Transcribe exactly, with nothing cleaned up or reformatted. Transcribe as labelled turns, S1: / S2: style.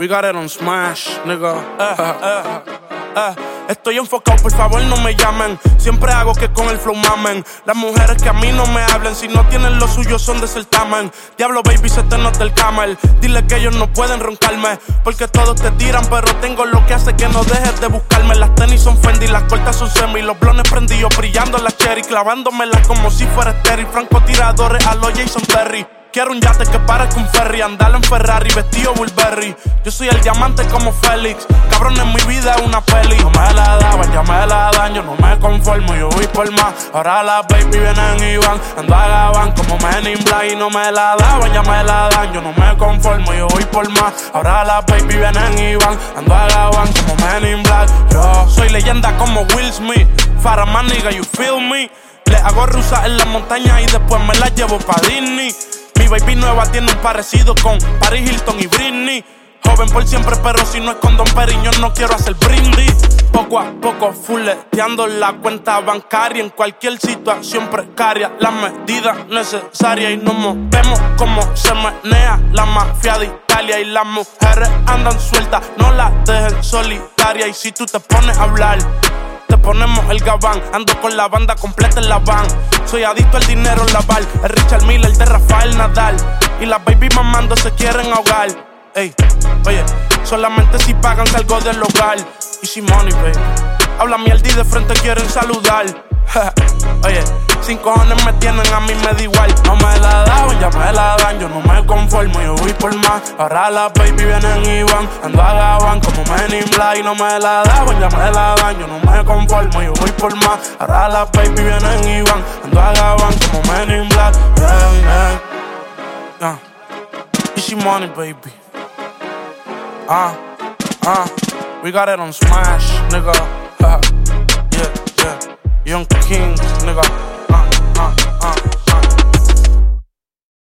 S1: We got it on smash, nigga. Eh, eh, eh. Estoy enfocado, por favor no me llamen. Siempre hago que con el flow mamen. Las mujeres que a mí no me hablen, si no tienen lo suyo son de certamen. Diablo baby, se te nota el camel. Dile que ellos no pueden roncarme, porque todos te tiran, pero tengo lo que hace que no dejes de buscarme. Las tenis son Fendi, las cortas son semi. Los blones prendidos brillando las cherry, clavándomelas como si fuera estéril. Francotiradores a los Jason Terry. Quiero un yate que parezca un ferry, andar en Ferrari, vestido Burberry. Yo soy el diamante como Félix, cabrón, en mi vida es una peli. No me la daban, ya me la dan, yo no me conformo, yo voy por más. Ahora las baby vienen y van, ando a Gabán como Men in Black. Y no me la daban, ya me la dan, yo no me conformo, yo voy por más. Ahora las baby vienen y van, ando a Gabán como Men in Black. Yo soy leyenda como Will Smith, Faraman nigga, you feel me. Le hago rusa en la montaña y después me la llevo pa' Disney. Mi baby nueva tiene un parecido con Paris Hilton y Britney. Joven por siempre, pero si no es con Don Periñón no quiero hacer brindis. Poco a poco fuleteando la cuenta bancaria en cualquier situación precaria. Las medidas necesarias y nos movemos como se menea la mafia de Italia. Y las mujeres andan sueltas, no las dejen solitaria. Y si tú te pones a hablar, te ponemos el gabán. Ando con la banda completa en la van. Soy adicto al dinero en la bar. El Richard Miller de Rafael Nadal. Y las baby mamando se quieren ahogar. Ey, oye, solamente si pagan salgo del hogar. Easy money, baby. Habla mierda y de frente quieren saludar. Oye, sin cojones me tienen, a mí me da igual. No me la daban, ya me la dan, yo no me conformo, yo voy por más. Ahora las baby vienen y van, ando a Gabán como Men in Black. Y no me la daban, ya me la dan, yo no me conformo, yo voy por más. Ahora las baby vienen y van, ando a Gabán como Men in Black. Yeah, yeah. Yeah. Easy money, baby. Ah, ah, we got it on smash, nigga. Yeah, yeah. Young King, nigga.